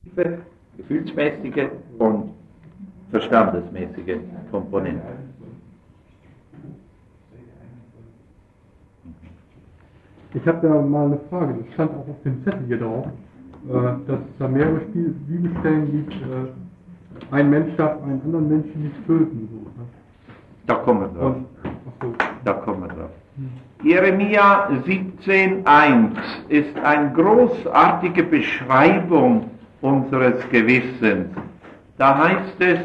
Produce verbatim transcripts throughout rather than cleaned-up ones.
gefühlsmäßige und verstandesmäßige Komponente. Ich habe da mal eine Frage, das stand auch auf dem Zettel hier drauf, äh, dass es da mehrere Spiel Bibelstellen gibt, äh, ein Mensch darf einen anderen Menschen nicht töten. So, ne? Da kommen wir drauf. Und, ach so. Da kommen wir drauf. Hm. Jeremia siebzehn eins ist eine großartige Beschreibung unseres Gewissens. Da heißt es,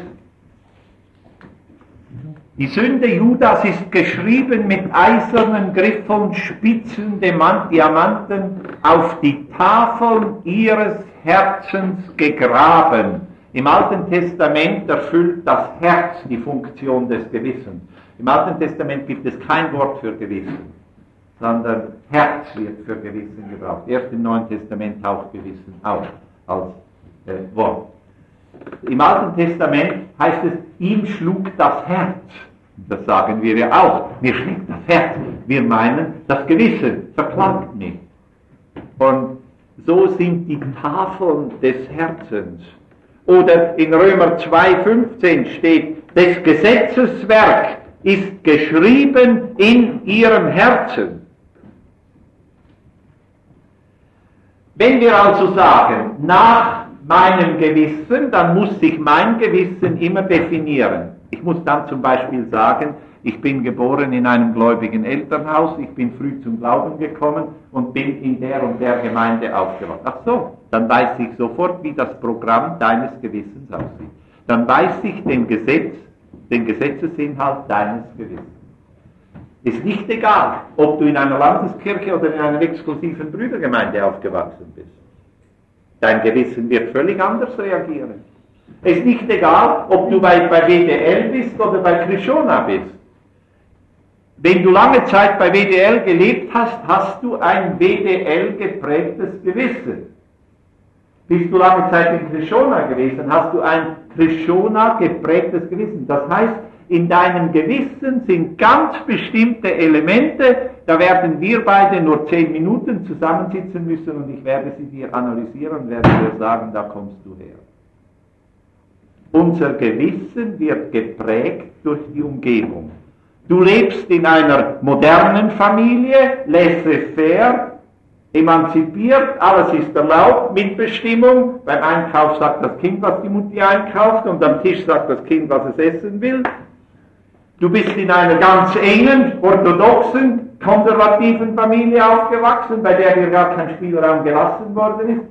die Sünde Judas ist geschrieben mit eisernen Griffen, spitzen Diamanten auf die Tafeln ihres Herzens gegraben. Im Alten Testament erfüllt das Herz die Funktion des Gewissens. Im Alten Testament gibt es kein Wort für Gewissen, sondern Herz wird für Gewissen gebraucht. Erst im Neuen Testament taucht Gewissen auf als äh, Wort. Im Alten Testament heißt es, ihm schlug das Herz. Das sagen wir ja auch. Mir schlägt das Herz. Wir meinen, das Gewissen verklagt mich. Und so sind die Tafeln des Herzens. Oder in Römer zwei fünfzehn steht, des Gesetzes Werk ist geschrieben in ihrem Herzen. Wenn wir also sagen, nach meinem Gewissen, dann muss sich mein Gewissen immer definieren. Ich muss dann zum Beispiel sagen, ich bin geboren in einem gläubigen Elternhaus, ich bin früh zum Glauben gekommen und bin in der und der Gemeinde aufgewachsen. Ach so, dann weiß ich sofort, wie das Programm deines Gewissens aussieht. Dann weiß ich den Gesetz, den Gesetzesinhalt deines Gewissens. Ist nicht egal, ob du in einer Landeskirche oder in einer exklusiven Brüdergemeinde aufgewachsen bist. Dein Gewissen wird völlig anders reagieren. Es ist nicht egal, ob du bei, bei W D L bist oder bei Krishona bist. Wenn du lange Zeit bei W D L gelebt hast, hast du ein W D L geprägtes Gewissen. Bist du lange Zeit in Krishona gewesen, hast du ein Krishona geprägtes Gewissen. Das heißt, in deinem Gewissen sind ganz bestimmte Elemente, da werden wir beide nur zehn Minuten zusammensitzen müssen und ich werde sie dir analysieren und werde dir sagen, da kommst du her. Unser Gewissen wird geprägt durch die Umgebung. Du lebst in einer modernen Familie, laissez-faire, emanzipiert, alles ist erlaubt, Mitbestimmung. Beim Einkauf sagt das Kind, was die Mutti einkauft, und am Tisch sagt das Kind, was es essen will. Du bist in einer ganz engen, orthodoxen, konservativen Familie aufgewachsen, bei der dir gar kein Spielraum gelassen worden ist.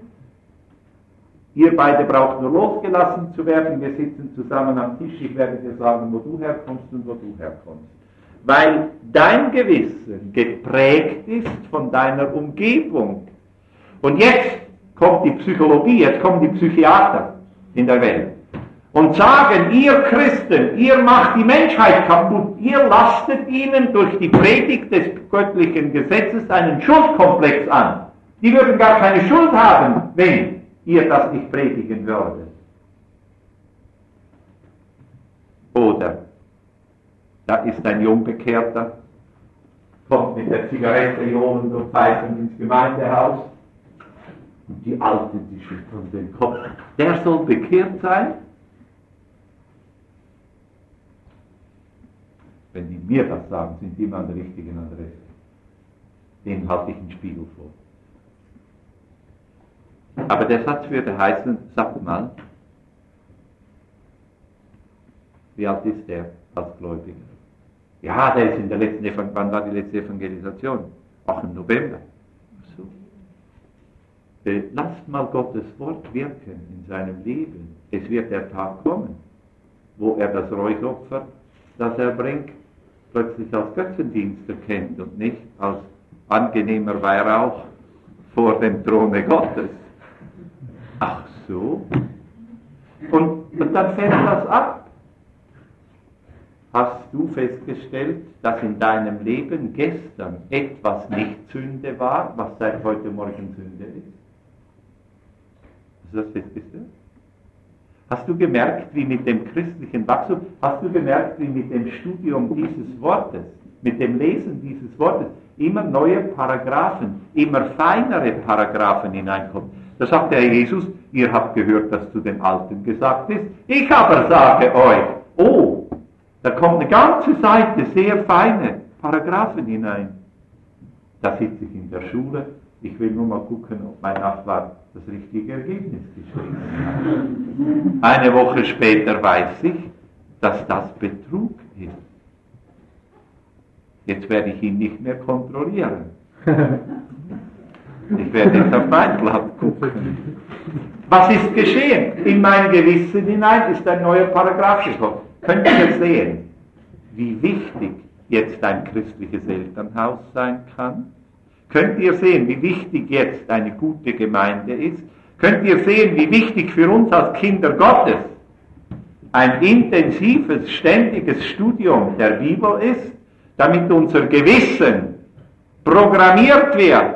Ihr beide braucht nur losgelassen zu werden, wir sitzen zusammen am Tisch, ich werde dir sagen, wo du herkommst und wo du herkommst. Weil dein Gewissen geprägt ist von deiner Umgebung. Und jetzt kommt die Psychologie, jetzt kommen die Psychiater in der Welt und sagen, ihr Christen, ihr macht die Menschheit kaputt, ihr lastet ihnen durch die Predigt des göttlichen Gesetzes einen Schuldkomplex an. Die würden gar keine Schuld haben, wenn ihr das nicht predigen würdet. Oder da ist ein Jungbekehrter, kommt mit der Zigarette johlend und pfeifend ins Gemeindehaus und die Alten, die schütteln den Kopf. Der soll bekehrt sein? Wenn die mir das sagen, sind die immer an der richtigen Adresse. Den halte ich einen Spiegel vor. Aber der Satz würde heißen, sag mal, wie alt ist der als Gläubiger? Ja, der ist in der letzten Evangelisation. Wann war die letzte Evangelisation? Auch im November. So. Äh, lasst mal Gottes Wort wirken in seinem Leben. Es wird der Tag kommen, wo er das Räuchopfer, das er bringt, plötzlich als Götzendienst erkennt und nicht als angenehmer Weihrauch vor dem Throne Gottes. Ach so. Und, und dann fällt das ab. Hast du festgestellt, dass in deinem Leben gestern etwas nicht Sünde war, was seit heute Morgen Sünde ist? Hast du das festgestellt? Hast du gemerkt, wie mit dem christlichen Wachstum, hast du gemerkt, wie mit dem Studium dieses Wortes, mit dem Lesen dieses Wortes, immer neue Paragraphen, immer feinere Paragraphen hineinkommen? Da sagt der Herr Jesus, Ihr habt gehört, dass zu den Alten gesagt ist. Ich aber sage euch, oh, da kommt eine ganze Seite sehr feine Paragraphen hinein. Da sitze ich in der Schule, ich will nur mal gucken, ob mein Nachbar das richtige Ergebnis geschrieben hat. Eine Woche später weiß ich, dass das Betrug ist. Jetzt werde ich ihn nicht mehr kontrollieren. Ich werde jetzt auf mein Blatt gucken. Was ist geschehen? In mein Gewissen hinein ist ein neuer Paragraph gekommen. Könnt ihr sehen, wie wichtig jetzt ein christliches Elternhaus sein kann? Könnt ihr sehen, wie wichtig jetzt eine gute Gemeinde ist? Könnt ihr sehen, wie wichtig für uns als Kinder Gottes ein intensives, ständiges Studium der Bibel ist, damit unser Gewissen programmiert wird?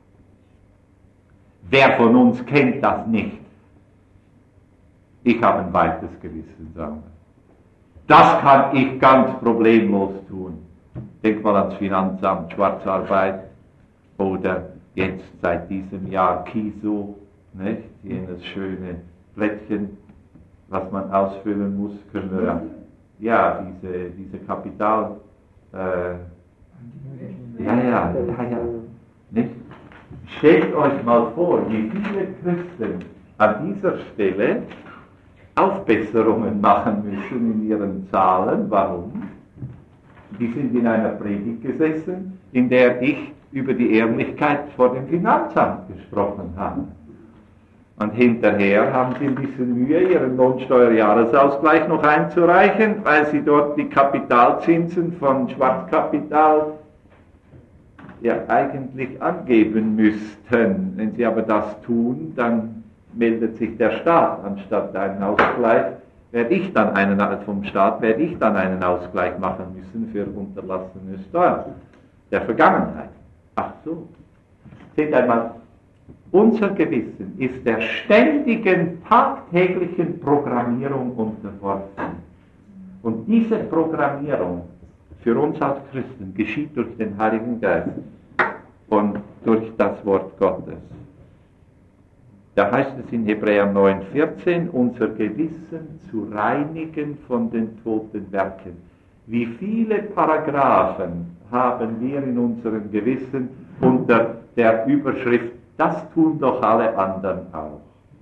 Wer von uns kennt das nicht? Ich habe ein weites Gewissen, sagen wir. Das kann ich ganz problemlos tun. Denk mal ans Finanzamt, Schwarzarbeit oder jetzt seit diesem Jahr KISO, nicht? Jenes schöne Blättchen, was man ausfüllen muss, können wir ja, ja diese, diese Kapital, äh, ja, ja, ja, ja, nicht? Stellt euch mal vor, wie viele Christen an dieser Stelle Aufbesserungen machen müssen in ihren Zahlen. Warum? Die sind in einer Predigt gesessen, in der ich über die Ehrlichkeit vor dem Finanzamt gesprochen habe. Und hinterher haben sie ein bisschen Mühe, ihren Lohnsteuerjahresausgleich noch einzureichen, weil sie dort die Kapitalzinsen von Schwarzkapital ja eigentlich angeben müssten. Wenn sie aber das tun, dann meldet sich der Staat anstatt einen Ausgleich. Werde ich dann einen, vom Staat werde ich dann einen Ausgleich machen müssen für unterlassene Steuern der Vergangenheit. Ach so. Seht einmal, unser Gewissen ist der ständigen, tagtäglichen Programmierung unterworfen. Und diese Programmierung für uns als Christen geschieht durch den Heiligen Geist und durch das Wort Gottes. Da heißt es in Hebräer neun vierzehn, unser Gewissen zu reinigen von den toten Werken. Wie viele Paragraphen haben wir in unserem Gewissen unter der Überschrift, das tun doch alle anderen auch.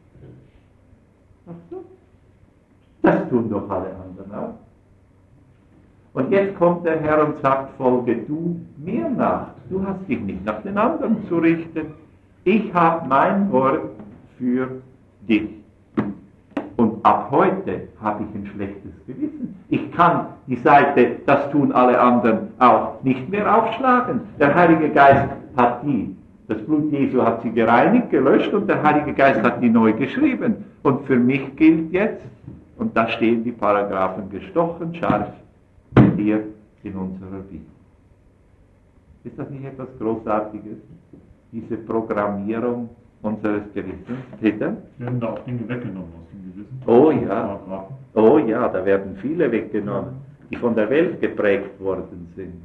Das tun doch alle anderen auch. Und jetzt kommt der Herr und sagt, folge du mir nach. Du hast dich nicht nach den anderen zu richten. Ich habe mein Wort für dich. Und ab heute habe ich ein schlechtes Gewissen. Ich kann die Seite, das tun alle anderen auch, nicht mehr aufschlagen. Der Heilige Geist hat die, das Blut Jesu hat sie gereinigt, gelöscht und der Heilige Geist hat die neu geschrieben. Und für mich gilt jetzt, und da stehen die Paragraphen gestochen, scharf, hier in unserer Bibel. Ist das nicht etwas Großartiges? Diese Programmierung unseres Gewissens, Peter? Werden da auch Dinge weggenommen aus dem Gewissen? Oh ja, oh ja, da werden viele weggenommen, die von der Welt geprägt worden sind.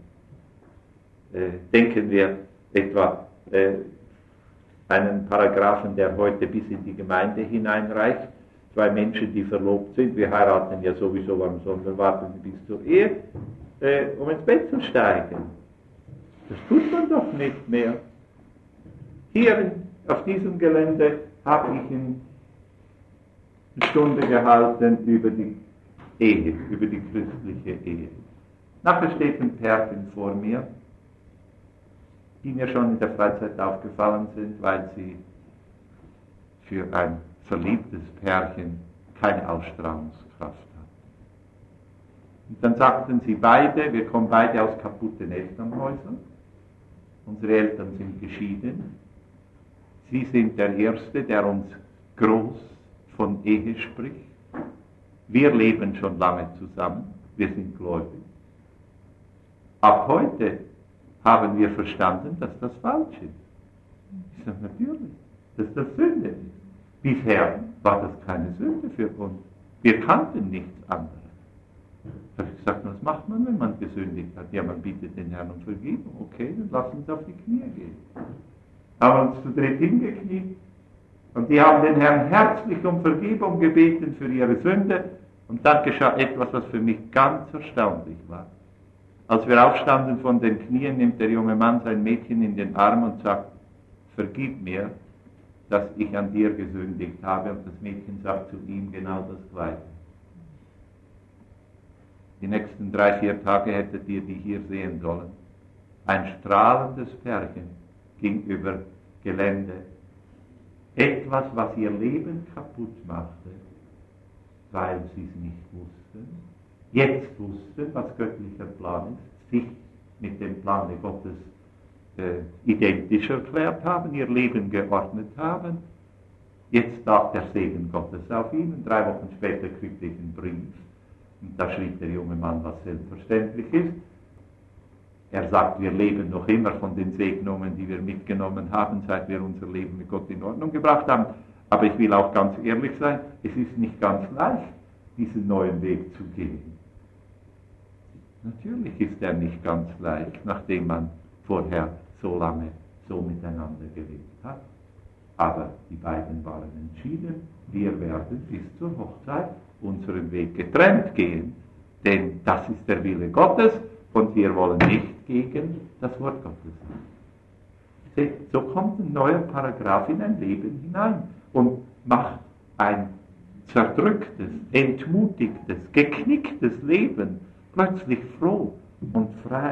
Äh, denken wir etwa äh, einen Paragraphen, der heute bis in die Gemeinde hineinreicht. Zwei Menschen, die verlobt sind, wir heiraten ja sowieso, warum sollen wir warten bis zur Ehe, äh, um ins Bett zu steigen. Das tut man doch nicht mehr. Hier auf diesem Gelände habe ich eine Stunde gehalten über die Ehe, über die christliche Ehe. Nachher steht ein Pärchen vor mir, die mir schon in der Freizeit aufgefallen sind, weil sie für ein verliebtes Pärchen keine Ausstrahlungskraft hat. Und dann sagten sie beide, wir kommen beide aus kaputten Elternhäusern, unsere Eltern sind geschieden, sie sind der Erste, der uns groß von Ehe spricht, wir leben schon lange zusammen, wir sind gläubig. Ab heute haben wir verstanden, dass das falsch ist. Ich sage natürlich, dass das Sünde ist. Bisher war das keine Sünde für uns. Wir kannten nichts anderes. Da habe ich gesagt, was macht man, wenn man gesündigt hat? Ja, man bittet den Herrn um Vergebung. Okay, dann lass uns auf die Knie gehen. Haben uns zu dritt hingekniet Und die haben den Herrn herzlich um Vergebung gebeten für ihre Sünde. Und dann geschah etwas, was für mich ganz erstaunlich war. Als wir aufstanden von den Knien, nimmt der junge Mann sein Mädchen in den Arm und sagt, vergib mir, dass ich an dir gesündigt habe. Und das Mädchen sagt zu ihm genau das Gleiche. Die nächsten drei, vier Tage hättet ihr die hier sehen sollen. Ein strahlendes Pärchen ging über Gelände. Etwas, was ihr Leben kaputt machte, weil sie es nicht wussten, jetzt wussten, was göttlicher Plan ist, sich mit dem Plane Gottes äh, identisch erklärt haben, ihr Leben geordnet haben. Jetzt lag der Segen Gottes auf ihnen. Drei Wochen später kriegte ich einen Brief. Und da schrieb der junge Mann, was selbstverständlich ist. Er sagt, wir leben noch immer von den Segnungen, die wir mitgenommen haben, seit wir unser Leben mit Gott in Ordnung gebracht haben. Aber ich will auch ganz ehrlich sein, es ist nicht ganz leicht, diesen neuen Weg zu gehen. Natürlich ist er nicht ganz leicht, nachdem man vorher so lange so miteinander gelebt hat. Aber die beiden waren entschieden, wir werden bis zur Hochzeit unseren Weg getrennt gehen. Denn das ist der Wille Gottes und wir wollen nicht gegen das Wort Gottes. Seht, so kommt ein neuer Paragraph in ein Leben hinein und macht ein zerdrücktes, entmutigtes, geknicktes Leben plötzlich froh und frei.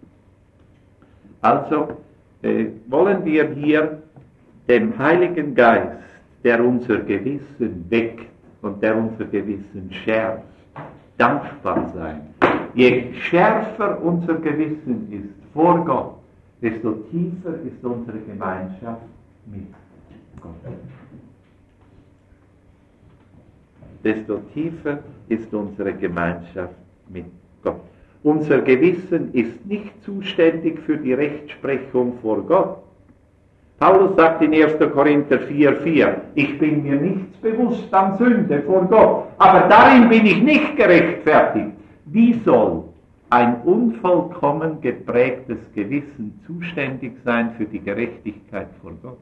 Also äh, wollen wir hier dem Heiligen Geist, der unser Gewissen weckt und der unser Gewissen schärft, dankbar sein. Je schärfer unser Gewissen ist vor Gott, desto tiefer ist unsere Gemeinschaft mit Gott. Desto tiefer ist unsere Gemeinschaft mit Gott. Unser Gewissen ist nicht zuständig für die Rechtsprechung vor Gott. Paulus sagt in erster Korinther vier vier, ich bin mir nichts bewusst an Sünde vor Gott, aber darin bin ich nicht gerechtfertigt. Wie soll ein unvollkommen geprägtes Gewissen zuständig sein für die Gerechtigkeit vor Gott?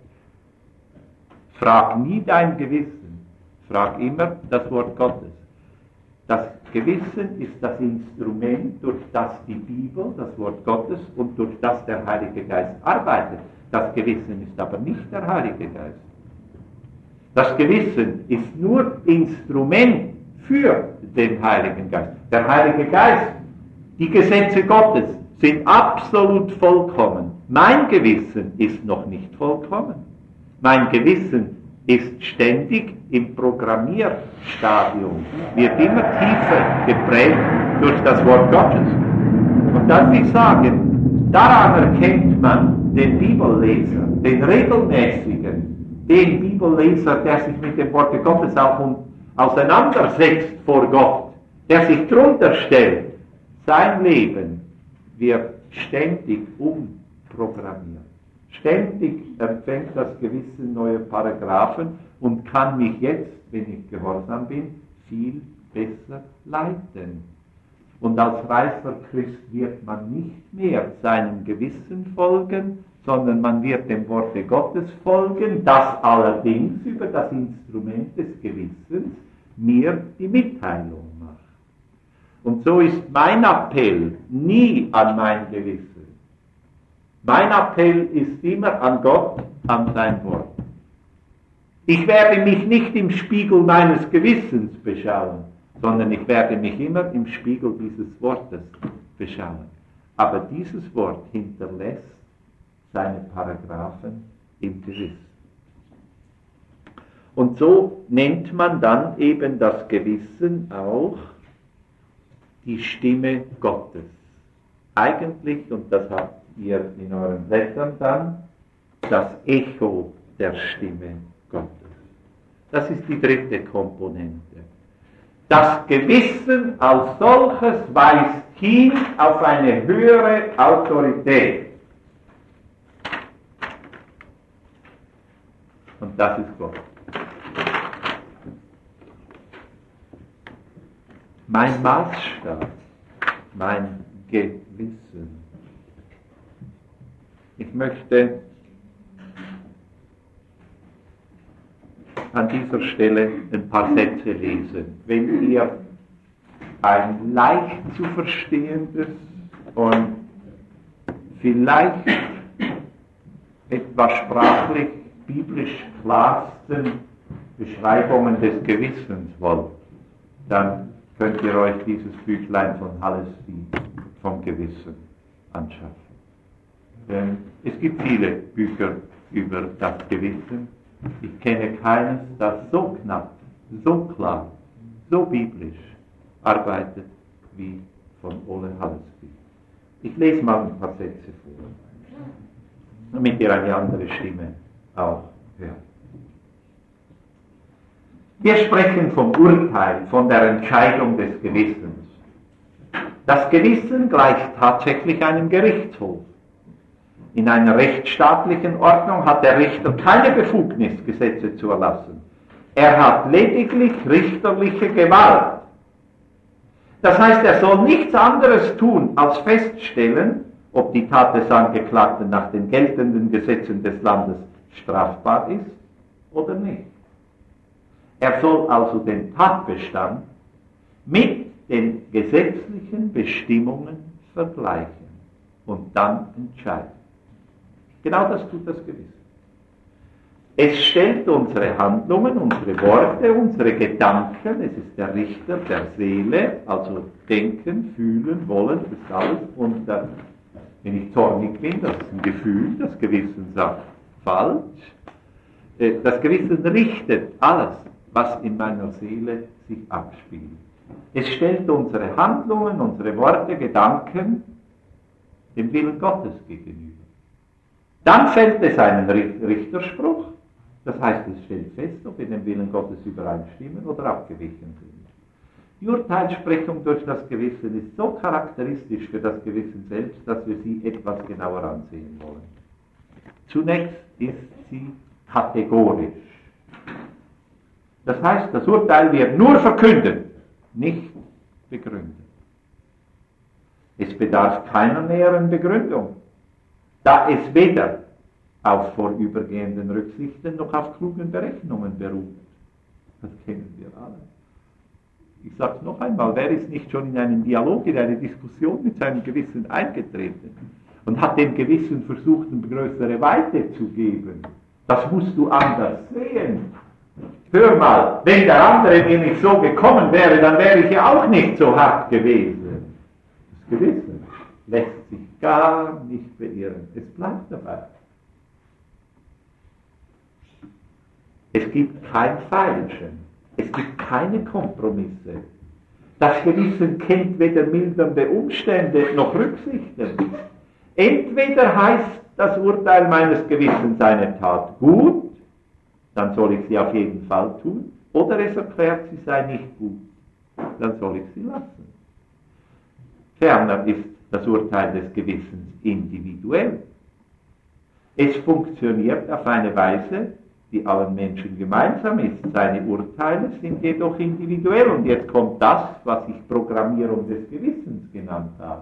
Frag nie dein Gewissen, frag immer das Wort Gottes. Das Gewissen ist das Instrument, durch das die Bibel, das Wort Gottes und durch das der Heilige Geist arbeitet. Das Gewissen ist aber nicht der Heilige Geist. Das Gewissen ist nur Instrument für den Heiligen Geist. Der Heilige Geist, die Gesetze Gottes sind absolut vollkommen. Mein Gewissen ist noch nicht vollkommen. Mein Gewissen ist ständig im Programmierstadium, wird immer tiefer geprägt durch das Wort Gottes. Und darf ich sagen, daran erkennt man den Bibelleser, den regelmäßigen, den Bibelleser, der sich mit dem Wort Gottes auch auseinandersetzt vor Gott, der sich drunter stellt. Sein Leben wird ständig umprogrammiert. Ständig empfängt das Gewissen neue Paragraphen und kann mich jetzt, wenn ich gehorsam bin, viel besser leiten. Und als reifer Christ wird man nicht mehr seinem Gewissen folgen, sondern man wird dem Worte Gottes folgen, das allerdings über das Instrument des Gewissens mir die Mitteilung macht. Und so ist mein Appell nie an mein Gewissen. Mein Appell ist immer an Gott, an sein Wort. Ich werde mich nicht im Spiegel meines Gewissens beschauen, sondern ich werde mich immer im Spiegel dieses Wortes beschauen. Aber dieses Wort hinterlässt seine Paragraphen im Gewissen. Und so nennt man dann eben das Gewissen auch die Stimme Gottes. Eigentlich, und das habt ihr in euren Blättern dann, das Echo der Stimme Gottes. Das ist die dritte Komponente. Das Gewissen als solches weist hin auf eine höhere Autorität. Und das ist Gott. Mein Maßstab, mein Gewissen. Ich möchte an dieser Stelle ein paar Sätze lesen. Wenn ihr ein leicht zu verstehendes und vielleicht etwas sprachlich, biblisch klarsten Beschreibungen des Gewissens wollt, dann könnt ihr euch dieses Büchlein von Hallesby vom Gewissen anschaffen. Ähm, es gibt viele Bücher über das Gewissen. Ich kenne keines, das so knapp, so klar, so biblisch arbeitet wie von Ole Hallesby. Ich lese mal ein paar Sätze vor, damit ihr eine andere Stimme auch hört. Wir sprechen vom Urteil, von der Entscheidung des Gewissens. Das Gewissen gleicht tatsächlich einem Gerichtshof. In einer rechtsstaatlichen Ordnung hat der Richter keine Befugnis, Gesetze zu erlassen. Er hat lediglich richterliche Gewalt. Das heißt, er soll nichts anderes tun, als feststellen, ob die Tat des Angeklagten nach den geltenden Gesetzen des Landes strafbar ist oder nicht. Er soll also den Tatbestand mit den gesetzlichen Bestimmungen vergleichen und dann entscheiden. Genau das tut das Gewissen. Es stellt unsere Handlungen, unsere Worte, unsere Gedanken, es ist der Richter der Seele, also denken, fühlen, wollen, das ist alles. Und dann, wenn ich zornig bin, das ist ein Gefühl, das Gewissen sagt falsch. Das Gewissen richtet alles, was in meiner Seele sich abspielt. Es stellt unsere Handlungen, unsere Worte, Gedanken dem Willen Gottes gegenüber. Dann fällt es einen Richterspruch, das heißt, es stellt fest, ob wir dem Willen Gottes übereinstimmen oder abgewichen sind. Die Urteilssprechung durch das Gewissen ist so charakteristisch für das Gewissen selbst, dass wir sie etwas genauer ansehen wollen. Zunächst ist sie kategorisch. Das heißt, das Urteil wird nur verkündet, nicht begründet. Es bedarf keiner näheren Begründung, da es weder auf vorübergehenden Rücksichten noch auf klugen Berechnungen beruht. Das kennen wir alle. Ich sage es noch einmal, wer ist nicht schon in einen Dialog, in eine Diskussion mit seinem Gewissen eingetreten und hat dem Gewissen versucht, eine größere Weite zu geben? Das musst du anders sehen. Hör mal, wenn der andere mir nicht so gekommen wäre, dann wäre ich ja auch nicht so hart gewesen. Das Gewissen lässt sich gar nicht beirren. Es bleibt dabei. Es gibt kein Feilschen. Es gibt keine Kompromisse. Das Gewissen kennt weder mildernde Umstände noch Rücksichten. Entweder heißt das Urteil meines Gewissens eine Tat gut, dann soll ich sie auf jeden Fall tun, oder es erklärt, sie sei nicht gut, dann soll ich sie lassen. Ferner ist das Urteil des Gewissens individuell. Es funktioniert auf eine Weise, die allen Menschen gemeinsam ist. Seine Urteile sind jedoch individuell. Und jetzt kommt das, was ich Programmierung des Gewissens genannt habe.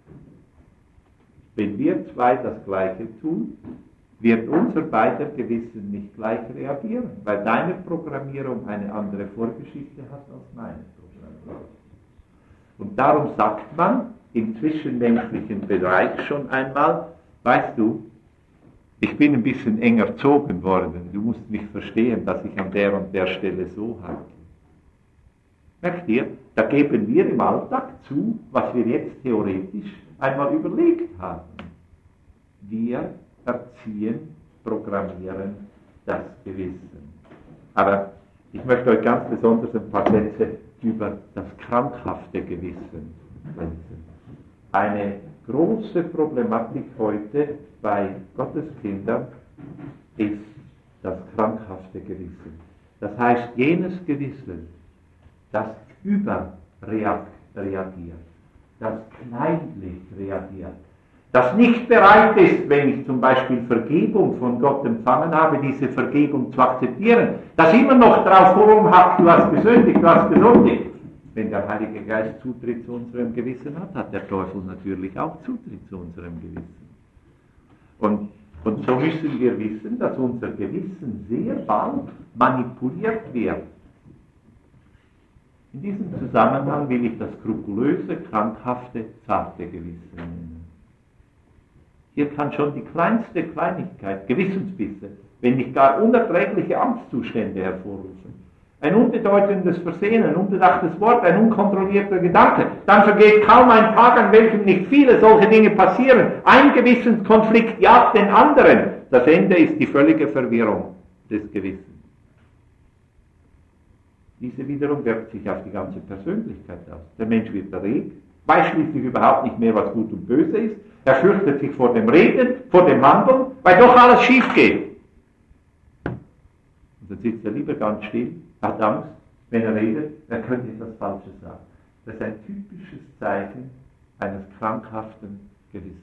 Wenn wir zwei das Gleiche tun, wird unser beider Gewissen nicht gleich reagieren, weil deine Programmierung eine andere Vorgeschichte hat als meine Programmierung. Und darum sagt man im zwischenmenschlichen Bereich schon einmal, weißt du, ich bin ein bisschen enger erzogen worden, du musst mich verstehen, dass ich an der und der Stelle so handle. Merkt ihr, da geben wir im Alltag zu, was wir jetzt theoretisch einmal überlegt haben. Wir erziehen, programmieren das Gewissen. Aber ich möchte euch ganz besonders ein paar Sätze über das krankhafte Gewissen lesen. Eine große Problematik heute bei Gotteskindern ist das krankhafte Gewissen. Das heißt, jenes Gewissen, das überreagiert, das kleinlich reagiert, das nicht bereit ist, wenn ich zum Beispiel Vergebung von Gott empfangen habe, diese Vergebung zu akzeptieren, das immer noch drauf rumhackt, du hast gesündigt, du hast gesündigt. Wenn der Heilige Geist Zutritt zu unserem Gewissen hat, hat der Teufel natürlich auch Zutritt zu unserem Gewissen. Und Und so müssen wir wissen, dass unser Gewissen sehr bald manipuliert wird. In diesem Zusammenhang will ich das skrupulöse, krankhafte, zarte Gewissen nennen. Hier kann schon die kleinste Kleinigkeit, Gewissensbisse, wenn nicht gar unerträgliche Angstzustände hervorrufen. Ein unbedeutendes Versehen, ein unbedachtes Wort, ein unkontrollierter Gedanke. Dann vergeht kaum ein Tag, an welchem nicht viele solche Dinge passieren. Ein Gewissenskonflikt jagt den anderen. Das Ende ist die völlige Verwirrung des Gewissens. Diese wiederum wirkt sich auf die ganze Persönlichkeit aus. Der Mensch wird erregt, weiß schließlich überhaupt nicht mehr, was gut und böse ist. Er fürchtet sich vor dem Reden, vor dem Handeln, weil doch alles schief geht. Und dann sitzt er lieber ganz still, hat Angst, wenn er redet, er könnte etwas Falsches sagen. Das ist ein typisches Zeichen eines krankhaften Gewissens.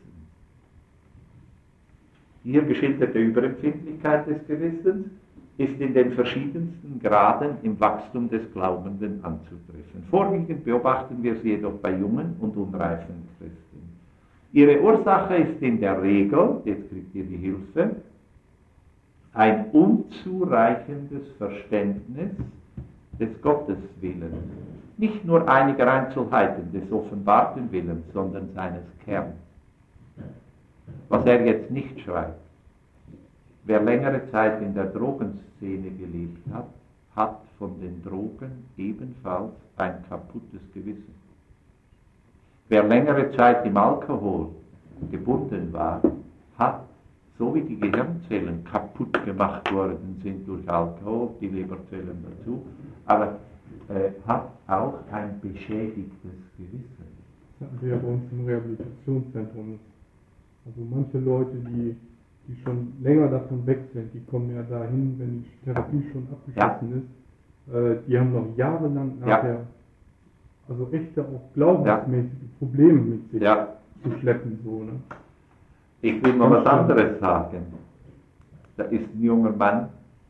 Die hier geschilderte Überempfindlichkeit des Gewissens ist in den verschiedensten Graden im Wachstum des Glaubenden anzutreffen. Vorwiegend beobachten wir sie jedoch bei jungen und unreifen Christen. Ihre Ursache ist in der Regel, jetzt kriegt ihr die Hilfe, ein unzureichendes Verständnis des Gotteswillens. Nicht nur einiger Einzelheiten des offenbarten Willens, sondern seines Kerns. Was er jetzt nicht schreibt. Wer längere Zeit in der Drogenszene gelebt hat, hat von den Drogen ebenfalls ein kaputtes Gewissen. Wer längere Zeit im Alkohol gebunden war, hat, so wie die Gehirnzellen kaputt gemacht worden sind durch Alkohol, die Leberzellen dazu, aber äh, hat auch ein beschädigtes Gewissen. Das hatten wir ja bei uns im Rehabilitationszentrum. Also manche Leute, die die schon länger davon weg sind, die kommen ja dahin, wenn die Therapie schon abgeschlossen ja. ist, äh, die haben noch jahrelang nachher, ja. also echte auch glaubensmäßige ja. Probleme mit sich ja. zu schleppen. So, ne? Ich will mal was anderes sagen. Da ist ein junger Mann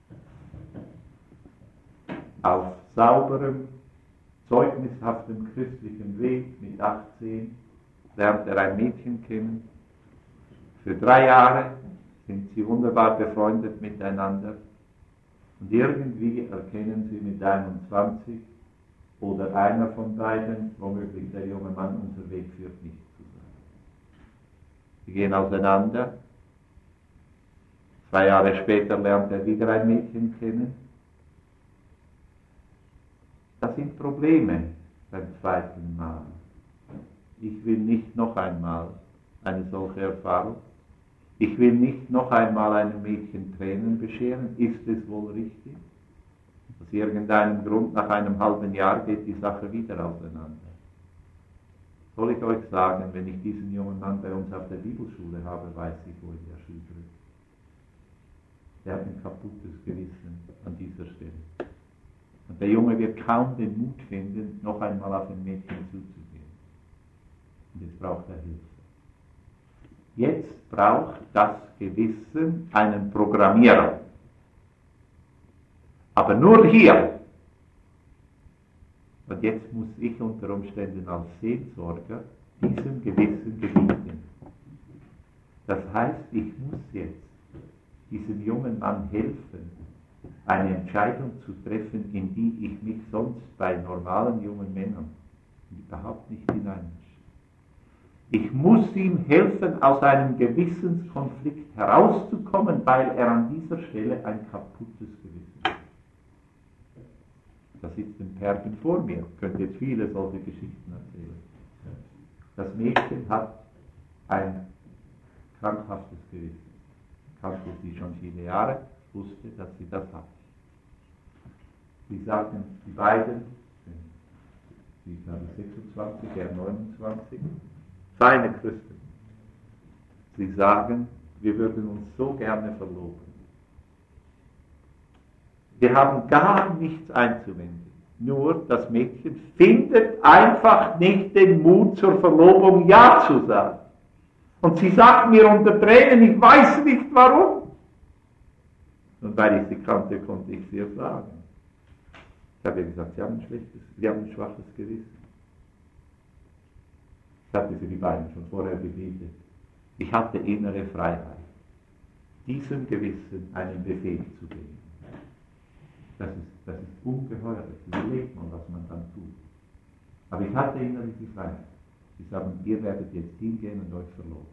auf sauberem, zeugnishaftem christlichen Weg mit achtzehn, lernt er ein Mädchen kennen. Für drei Jahre sind sie wunderbar befreundet miteinander und irgendwie erkennen sie mit einundzwanzig oder einer von beiden, womöglich der junge Mann, unser Weg führt nicht zusammen. Sie gehen auseinander. Zwei Jahre später lernt er wieder ein Mädchen kennen. Das sind Probleme beim zweiten Mal. Ich will nicht noch einmal eine solche Erfahrung. Ich will nicht noch einmal einem Mädchen Tränen bescheren. Ist es wohl richtig? Aus irgendeinem Grund, nach einem halben Jahr geht die Sache wieder auseinander. Soll ich euch sagen, wenn ich diesen jungen Mann bei uns auf der Bibelschule habe, weiß ich, wo ich der Schuh drückt. Er hat ein kaputtes Gewissen an dieser Stelle. Und der Junge wird kaum den Mut finden, noch einmal auf ein Mädchen zuzugehen. Und jetzt braucht er Hilfe. Jetzt braucht das Gewissen einen Programmierer. Aber nur hier. Und jetzt muss ich unter Umständen als Seelsorger diesem Gewissen gebieten. Das heißt, ich muss jetzt diesem jungen Mann helfen, eine Entscheidung zu treffen, in die ich mich sonst bei normalen jungen Männern überhaupt nicht hineinmische. Ich muss ihm helfen, aus einem Gewissenskonflikt herauszukommen, weil er an dieser Stelle ein kaputtes Gewissen hat. Da sitzt ein Pärchen vor mir, ich könnte jetzt viele solche Geschichten erzählen. Das Mädchen hat ein krankhaftes Gewissen. Ich kannte sie schon viele Jahre, wusste, dass sie das hat. Sie sagten, die beiden, sie ist glaube ich sechsundzwanzig, er neunundzwanzig, seine Christen. Sie sagen, wir würden uns so gerne verloben. Wir haben gar nichts einzuwenden. Nur das Mädchen findet einfach nicht den Mut zur Verlobung Ja zu sagen. Und sie sagt mir unter Tränen, ich weiß nicht warum. Und weil ich sie kannte, konnte ich sie ihr sagen. Ich habe ihr gesagt, sie haben ein schlechtes, sie haben ein schwaches Gewissen. Ich hatte für die beiden schon vorher gebetet. Ich hatte innere Freiheit. diesem Gewissen einen Befehl zu geben. Das ist, das ist ungeheuerlich. Überlegt man, was man dann tut. Aber ich hatte innerlich die Freiheit. Sie sagen, ihr werdet jetzt hingehen und euch verloben.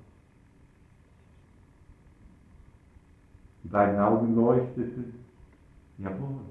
Die beiden Augen leuchteten. Jawohl.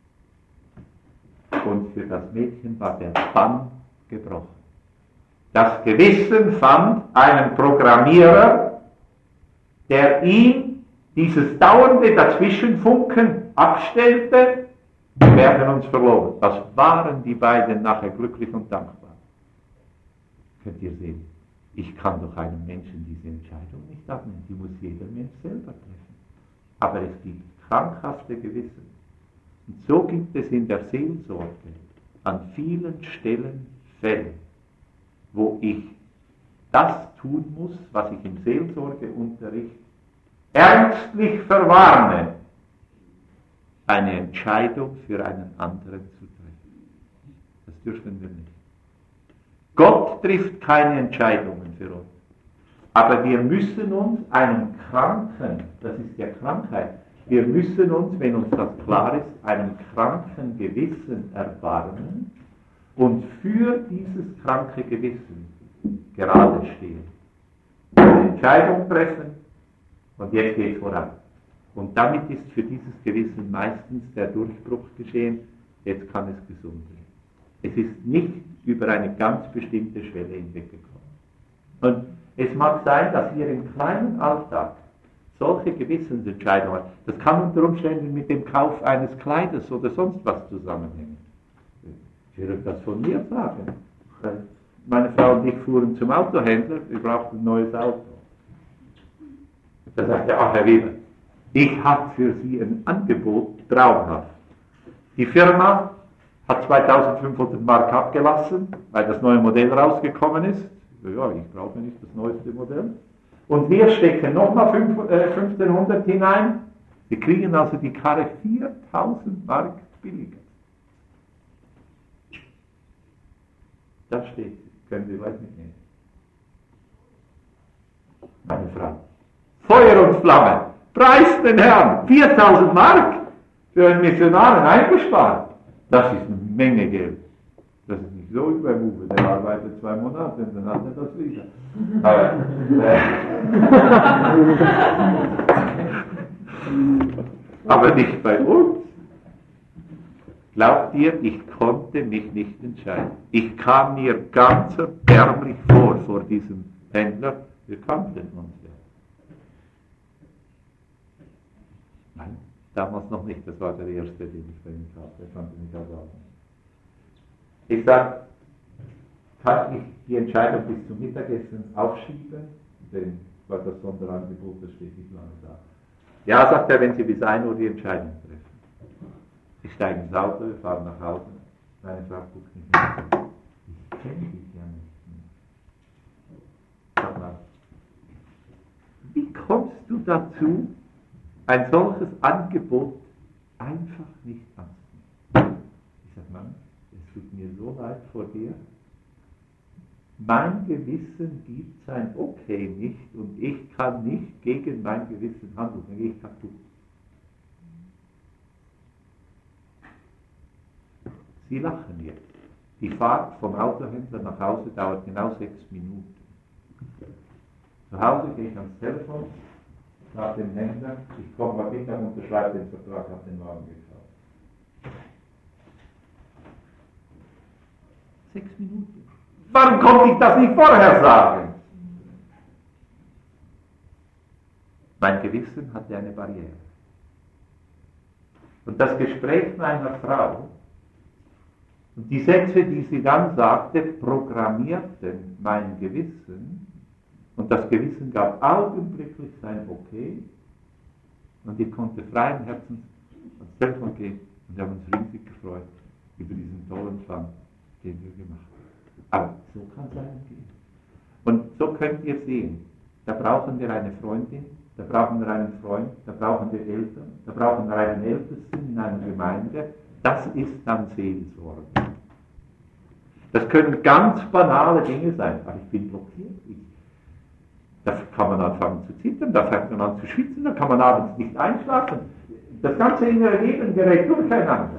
Und für das Mädchen war der Bann gebrochen. Das Gewissen fand einen Programmierer, der ihm dieses dauernde Dazwischenfunken abstellte, wir werden uns verloben. Das waren die beiden nachher glücklich und dankbar. Könnt ihr sehen, ich kann doch einem Menschen diese Entscheidung nicht abnehmen, die muss jeder Mensch selber treffen. Aber es gibt krankhafte Gewissen. Und so gibt es in der Seelsorge an vielen Stellen Fälle, wo ich das tun muss, was ich im Seelsorgeunterricht ernstlich verwarne, eine Entscheidung für einen anderen zu treffen. Das dürfen wir nicht. Gott trifft keine Entscheidungen für uns. Aber wir müssen uns einem Kranken, das ist ja Krankheit, wir müssen uns, wenn uns das klar ist, einem kranken Gewissen erbarmen und für dieses kranke Gewissen gerade stehen. Eine Entscheidung treffen und jetzt geht es voran. Und damit ist für dieses Gewissen meistens der Durchbruch geschehen, jetzt kann es gesund werden. Es ist nicht über eine ganz bestimmte Schwelle hinweggekommen. Und es mag sein, dass wir im kleinen Alltag solche Gewissensentscheidungen, das kann unter Umständen mit dem Kauf eines Kleides oder sonst was zusammenhängen. Ich würde das von mir sagen. Meine Frau und ich fuhren zum Autohändler, wir brauchten ein neues Auto. Da sagte er, ach Herr Weber, ich habe für Sie ein Angebot, traumhaft. Die Firma hat zweitausendfünfhundert Mark abgelassen, weil das neue Modell rausgekommen ist. Ja, ich brauche nicht das neueste Modell. Und wir stecken nochmal fünfzehnhundert hinein. Wir kriegen also die Karre viertausend Mark billiger. Das steht, können wir gleich mitnehmen. Meine Frau. Feuer und Flamme. Preis den Herrn. viertausend Mark für einen Missionar eingespart. Das ist eine Menge Geld. Das ist nicht so wie bei Uwe, der arbeitet zwei Monate und dann hat er das wieder. Aber, äh, aber nicht bei uns. Glaubt ihr, ich konnte mich nicht entscheiden. Ich kam mir ganz erbärmlich vor, vor diesem Händler. Wir kannten uns ja. Nein, damals noch nicht. Das war der erste, den ich bei ihm hatte. Er kannte mich also auch nicht. Ich sage, kann ich die Entscheidung bis zum Mittagessen aufschieben? Denn war das Sonderangebot, das steht nicht lange da. Ja, sagt er, wenn Sie bis ein Uhr die Entscheidung treffen. Ich steige ins Auto, wir fahren nach Hause. Meine Frau guckt mich an. Ich kenne dich ja nicht mehr. Sag mal, wie kommst du dazu, ein solches Angebot einfach nicht anzunehmen? Ich sage, Mann, es tut mir so leid vor dir. Mein Gewissen gibt sein Okay nicht und ich kann nicht gegen mein Gewissen handeln, dann gehe ich kaputt. Sie lachen jetzt. Die Fahrt vom Autohändler nach Hause dauert genau sechs Minuten. Zu Hause gehe ich ans Telefon, nach dem Händler, ich komme mal mit und unterschreibe den Vertrag, habe den Wagen gekauft. Sechs Minuten. Warum konnte ich das nicht vorher sagen? Mein Gewissen hatte eine Barriere. Und das Gespräch meiner Frau und die Sätze, die sie dann sagte, programmierten mein Gewissen und das Gewissen gab augenblicklich sein Okay und ich konnte freien Herzens ans Telefon gehen und wir haben uns riesig gefreut über diesen tollen Fang, den wir gemacht haben. Aber so kann es einem gehen. Und so könnt ihr sehen, da brauchen wir eine Freundin, da brauchen wir einen Freund, da brauchen wir Eltern, da brauchen wir einen Ältesten in einer Gemeinde. Das ist dann Seelsorge. Das können ganz banale Dinge sein, aber ich bin blockiert. Ich Da kann man anfangen zu zittern, da fängt man an zu schwitzen, da kann man abends nicht einschlafen. Das ganze innere Leben gerät durcheinander.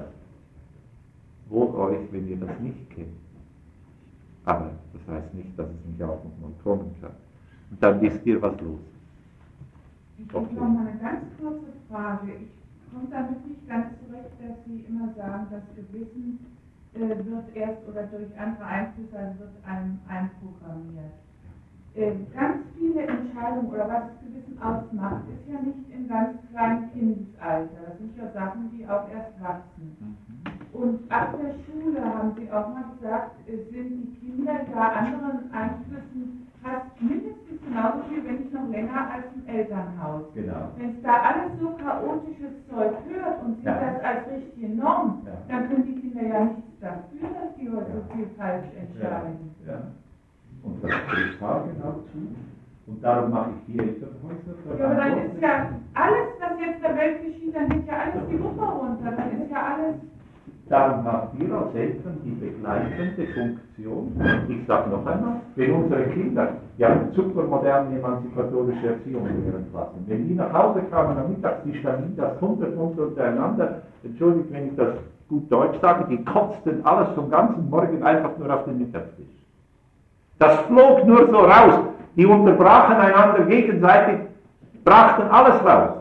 Wohl euch, wenn ihr das nicht kennt. Aber das heißt nicht, dass es nicht auch noch mal kommen kann. Und dann wisst ihr, was los ist. Ich habe noch mal eine ganz kurze Frage. Ich komme damit nicht ganz zurecht, dass Sie immer sagen, das Gewissen äh, wird erst oder durch andere Einflüsse also wird einem einprogrammiert. Äh, ganz viele Entscheidungen oder was das Gewissen ausmacht, ist ja nicht im ganz kleinen Kindesalter. Das sind ja Sachen, die auch erst wachsen. Und ab der Schule, haben Sie auch mal gesagt, sind die Kinder ja anderen Einflüssen fast mindestens genauso viel, wenn nicht noch länger als im Elternhaus. Genau. Wenn es da alles so chaotisches Zeug hört und sieht Ja. das als richtige Norm, Ja. dann können die Kinder ja nichts dafür, dass die heute so viel falsch entscheiden. Ja. Ja. Und das trifft da genau zu. Und darum mache ich die Elternhäuser. Ja, aber dann ist ja alles, was jetzt der Welt geschieht, dann geht ja alles die Wuppe runter. Dann ist ja alles. Darum habt ihr als Eltern die begleitende Funktion. Ich sage noch einmal, wenn unsere Kinder ja supermoderne emanzipatorische Erziehung lehren lassen, wenn die nach Hause kamen am Mittagstisch, dann liegt das hundert untereinander, entschuldigt, wenn ich das gut Deutsch sage, die kotzten alles vom ganzen Morgen einfach nur auf den Mittagstisch. Das flog nur so raus. Die unterbrachen einander gegenseitig, brachten alles raus.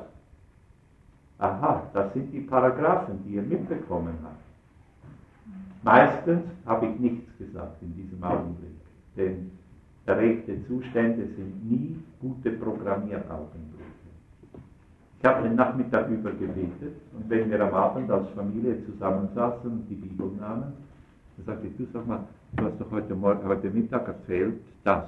Aha, das sind die Paragraphen, die ihr mitbekommen habt. Meistens habe ich nichts gesagt in diesem Augenblick, denn erregte Zustände sind nie gute Programmieraugenblicke. Ich habe den Nachmittag über gebetet und wenn wir am Abend als Familie zusammensaßen und die Bibel nahmen, dann sagte ich, du sag mal, du hast doch heute, Morgen, heute Mittag erzählt, das.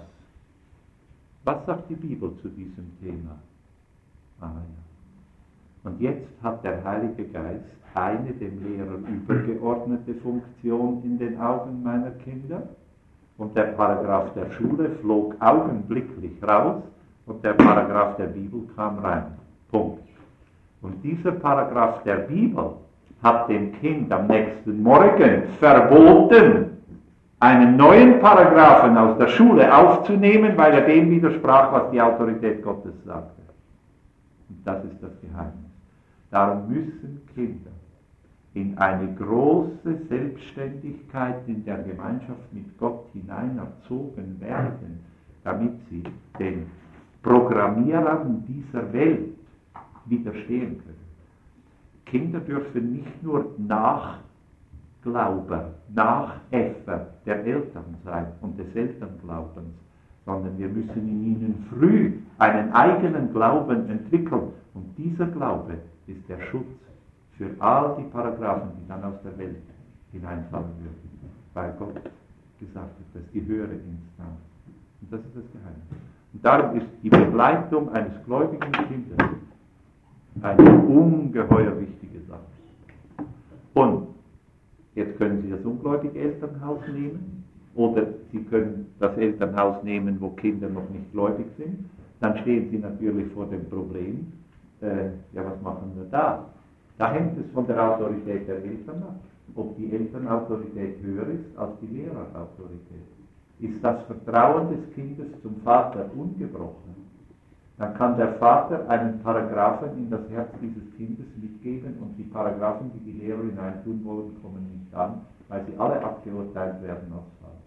Was sagt die Bibel zu diesem Thema? Ah ja. Und jetzt hat der Heilige Geist eine dem Lehrer übergeordnete Funktion in den Augen meiner Kinder und der Paragraph der Schule flog augenblicklich raus und der Paragraph der Bibel kam rein. Punkt. Und dieser Paragraph der Bibel hat dem Kind am nächsten Morgen verboten, einen neuen Paragraphen aus der Schule aufzunehmen, weil er dem widersprach, was die Autorität Gottes sagte. Und das ist das Geheimnis. Darum müssen Kinder in eine große Selbstständigkeit in der Gemeinschaft mit Gott hineinerzogen werden, damit sie den Programmierern dieser Welt widerstehen können. Kinder dürfen nicht nur Nachglauber, Nachäffer der Eltern sein und des Elternglaubens, sondern wir müssen in ihnen früh einen eigenen Glauben entwickeln. Und dieser Glaube ist der Schutz für all die Paragraphen, die dann aus der Welt hineinfallen würden, weil Gott gesagt hat, das ist die höhere Instanz. Und das ist das Geheimnis. Und darum ist die Begleitung eines gläubigen Kindes eine ungeheuer wichtige Sache. Und jetzt können Sie das ungläubige Elternhaus nehmen oder Sie können das Elternhaus nehmen, wo Kinder noch nicht gläubig sind. Dann stehen Sie natürlich vor dem Problem, äh, ja, was machen wir da? Da hängt es von der Autorität der Eltern ab, ob die Elternautorität höher ist als die Lehrerautorität. Ist das Vertrauen des Kindes zum Vater ungebrochen, dann kann der Vater einen Paragraphen in das Herz dieses Kindes mitgeben und die Paragraphen, die die Lehrer hineintun wollen, kommen nicht an, weil sie alle abgeurteilt werden als falsch.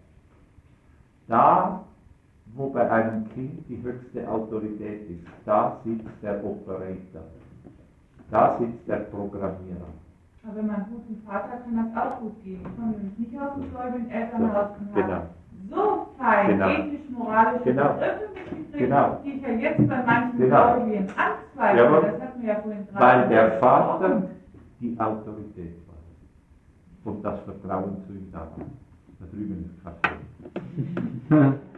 Da, wo bei einem Kind die höchste Autorität ist, da sitzt der Operator. Da sitzt der Programmierer. Aber wenn man einen guten Vater kann das auch gut gehen. Ich komme nämlich nicht aus dem gläubigen Elternhaus und genau. habe so fein Genau. ethisch-moralische Genau. Begriffe mitgekriegt, Genau. die ich ja jetzt bei manchen Genau. Gläubigen anzweifle. Jawohl. Das hat mir ja vorhin gerade Weil der gesagt. Vater die Autorität war und das Vertrauen zu ihm da war. Da drüben ist Kaffee.